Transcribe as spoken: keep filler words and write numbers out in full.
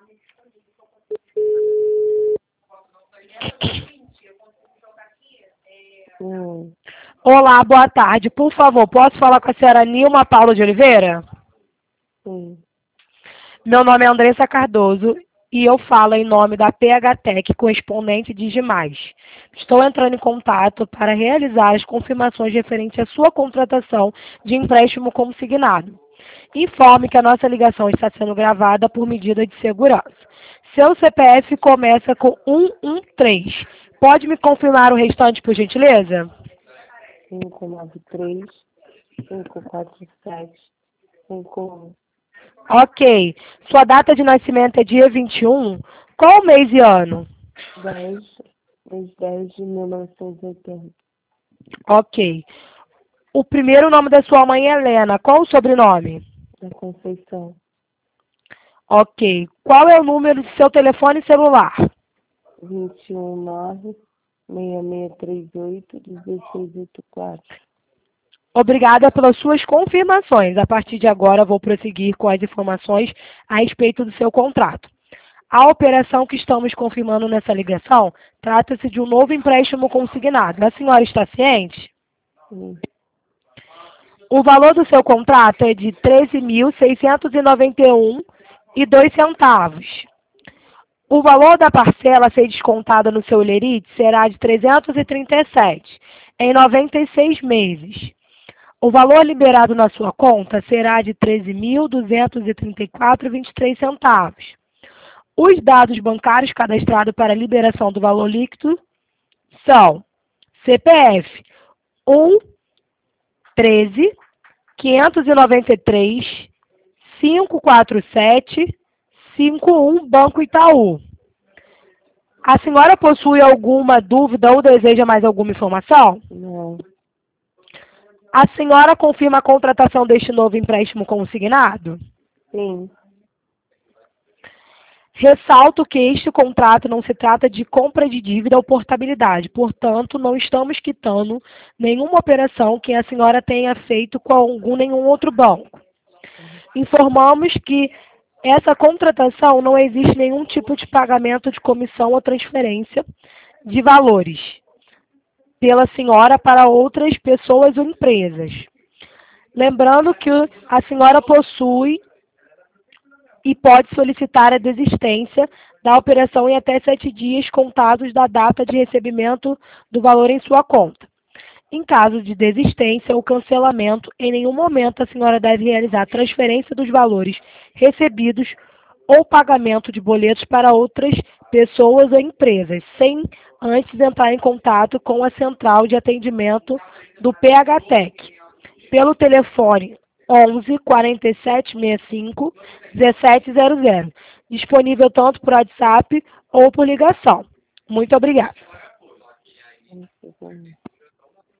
Hum. Olá, boa tarde. Por favor, posso falar com a senhora Nilma Paula de Oliveira? Sim. Meu nome é Andressa Cardoso e eu falo em nome da P H Tech, correspondente de Digimais. Estou entrando em contato para realizar as confirmações referentes à sua contratação de empréstimo consignado. Informe que a nossa ligação está sendo gravada por medida de segurança. Seu C P F começa com um um três. Pode me confirmar o restante, por gentileza? cinco nove três, cinco quatro sete, cinco um. Ok. Sua data de nascimento é dia vinte e um. Qual mês e ano? dez, dez, dez de mil novecentos e oitenta. Ok. O primeiro nome da sua mãe é Helena. Qual o sobrenome? Da Conceição. Ok. Qual é o número de seu telefone celular? vinte e um nove, seis seis três oito, um seis oito quatro. Obrigada pelas suas confirmações. A partir de agora, vou prosseguir com as informações a respeito do seu contrato. A operação que estamos confirmando nessa ligação trata-se de um novo empréstimo consignado. A senhora está ciente? Sim. O valor do seu contrato é de treze mil seiscentos e noventa e um e dois centavos. O valor da parcela a ser descontada no seu lerite será de trezentos e trinta e sete em noventa e seis meses. O valor liberado na sua conta será de treze mil duzentos e trinta e quatro vírgula vinte e três centavos. Os dados bancários cadastrados para liberação do valor líquido são C P F um treze quinhentos e noventa e três quinhentos e quarenta e sete cinquenta e um Banco Itaú. A senhora possui alguma dúvida ou deseja mais alguma informação? Não. A senhora confirma a contratação deste novo empréstimo consignado? Sim. Ressalto que este contrato não se trata de compra de dívida ou portabilidade, portanto, não estamos quitando nenhuma operação que a senhora tenha feito com algum nenhum outro banco. Informamos que essa contratação não existe nenhum tipo de pagamento de comissão ou transferência de valores pela senhora para outras pessoas ou empresas. Lembrando que a senhora possui e pode solicitar a desistência da operação em até sete dias contados da data de recebimento do valor em sua conta. Em caso de desistência ou cancelamento, em nenhum momento a senhora deve realizar transferência dos valores recebidos ou pagamento de boletos para outras pessoas ou empresas, sem antes entrar em contato com a central de atendimento do P H Tech, pelo telefone onze, quarenta e sete, sessenta e cinco, dezessete zero zero, disponível tanto por WhatsApp ou por ligação. Muito obrigada. Muito bom.